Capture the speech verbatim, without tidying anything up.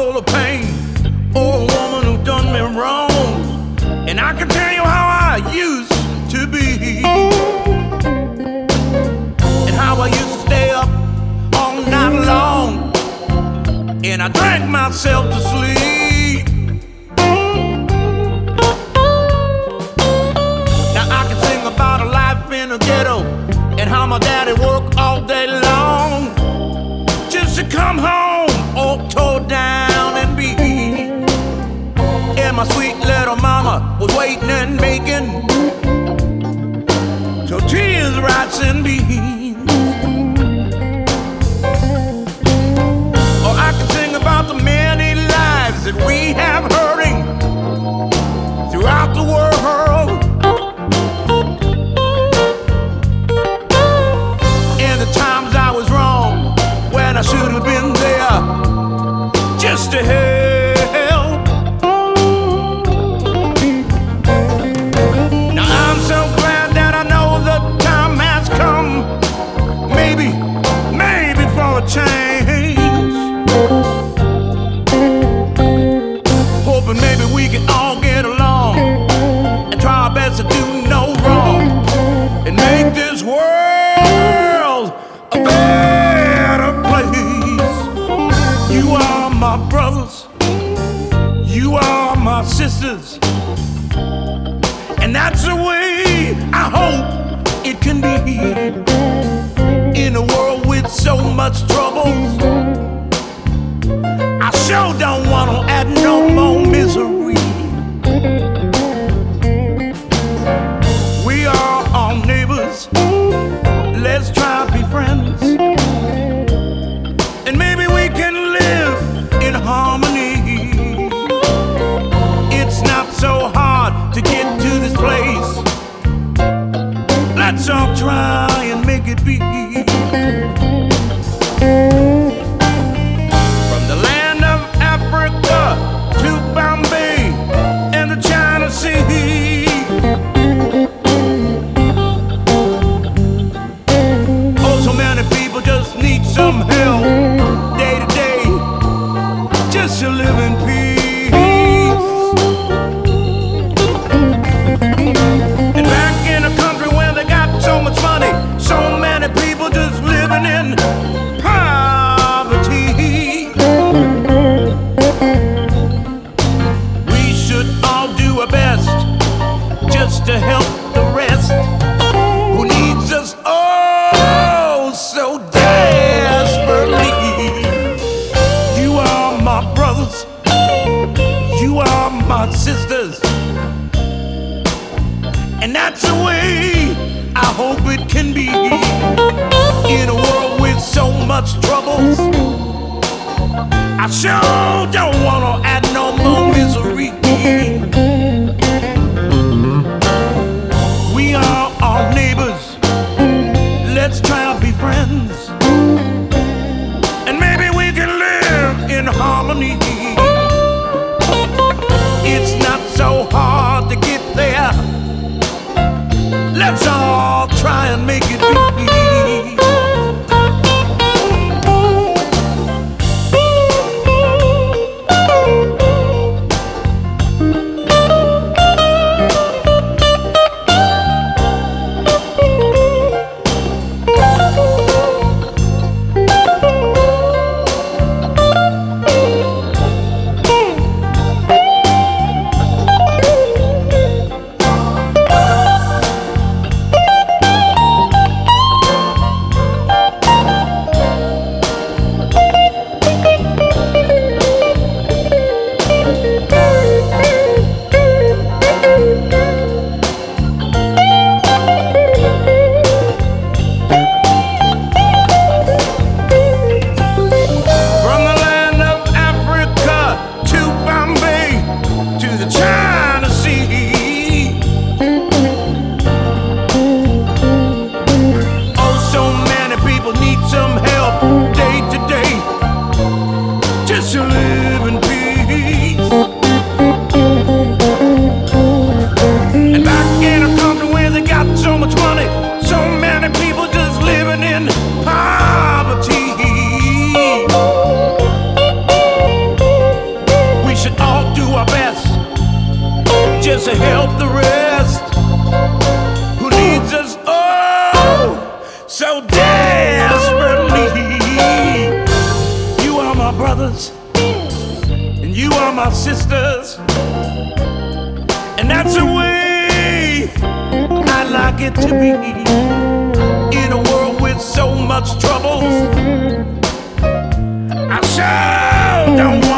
full of pain. Oh, a woman who done me wrong. And I can tell you how I used to be, and how I used to stay up all night long, and I drank myself to sleep. Now I can sing about a life in a ghetto, and how my daddy worked all day long just to come home all tore down and beat. And my sweet little mama was waiting and making tortillas, rice, and beans. Or I can sing about the many lives that we have hurting throughout the world, and the times I was wrong when I should have been there just to help. Change, hoping maybe we can all get along and try our best to do no wrong and make this world a better place. You are my brothers, you are my sisters, and that's the way I hope it can be. In a world with so much trouble, I sure don't want to add no more misery. We are all neighbors, let's try to be friends, and maybe we can live in harmony. It's not so hard to get to this place, let's all try and make it be. From the land of Africa to Bombay and the China Sea, oh, so many people just need some help day to day, just to live in peace. And back in a country where they got so much money, so many people just living in poverty. We should all do our best just to help the rest who needs us oh so desperately. You are my brothers, you are my sisters, and that's the way I hope it can be. In a world with so much troubles, I sure don't want to add no more misery. We are all neighbors, let's try to be friends, and maybe we can live in harmony. It's not so hard to get there, let's all try and make it be. us to help the rest who needs us oh so desperately. You are my brothers and you are my sisters, and that's the way I like it to be. In a world with so much trouble, I sure don't want